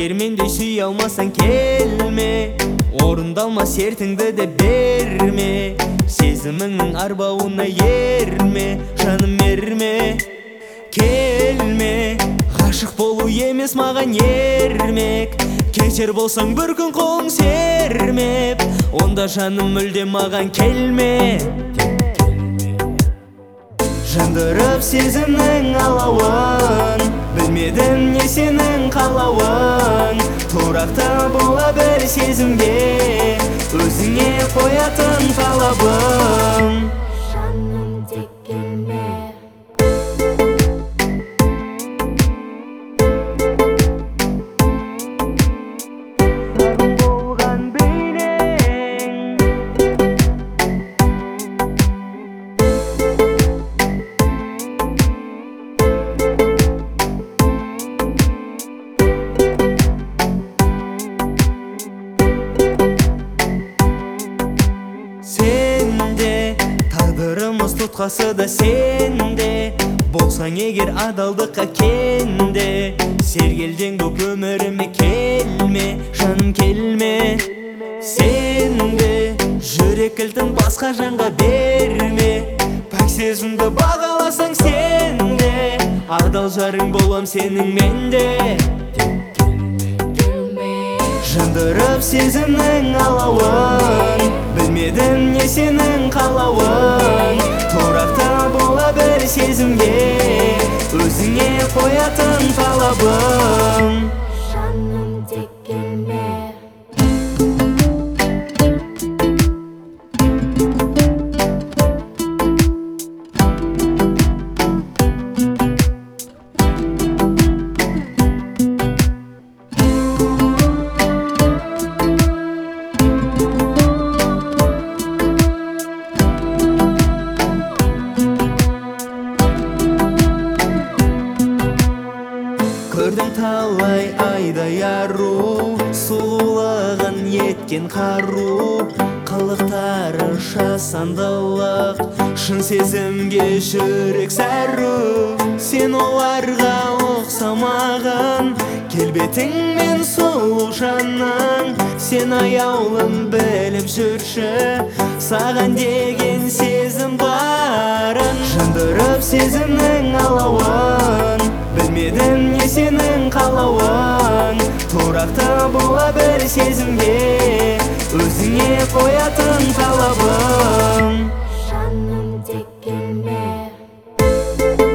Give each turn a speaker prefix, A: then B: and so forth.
A: Эгер менде сүйе алмасаң келме, орындалма сертіңді де берме. Сезіміңнің арбауына ерме, жаным ерме. Келме, ғашық болу емес маған ермек. Кетер болсаң бір күн қолың сермеп, онда жаным мүлде маған келме. Жандырып сезімнің алауын, білмедім не сенің қалауын. Тұрақта бола бір сезімге, өзіңе қоятын талабым.
B: Жаным тек келме.
A: Болған бейнең сенде, тағдырымыз тұтқасы да сенде. Болсаң егер адалдыққа кенде, сергелдең боп өміріме келме, жаным келме. Сенде, жүрек кілтін басқа жанға берме. Пәк сезімді бағаласаң сенде, адал жарың болам сенің менде. Жандырып сезімнің алауын, білмедім не сенің қалауын. Тұрақта бола бір сезімге, өзіңе қоятын талабым.
B: Жаным тек келме.
A: Көрдім талай айдай ару, сұлулығын еткен қару. Қылықтары жасандылық, шын сезімге жүрек зәру. Сен оларға ұқсамағын, келбетіңмен сұлу жаның. Сен аяулым біліп жүрші, саған деген сезім барын. Жандырып сезімнің алауын, білмедім не сенің қалауын. Тұрақта бола бір сезімге, өзіңе қоятын талабым.
B: Жаным тек келме.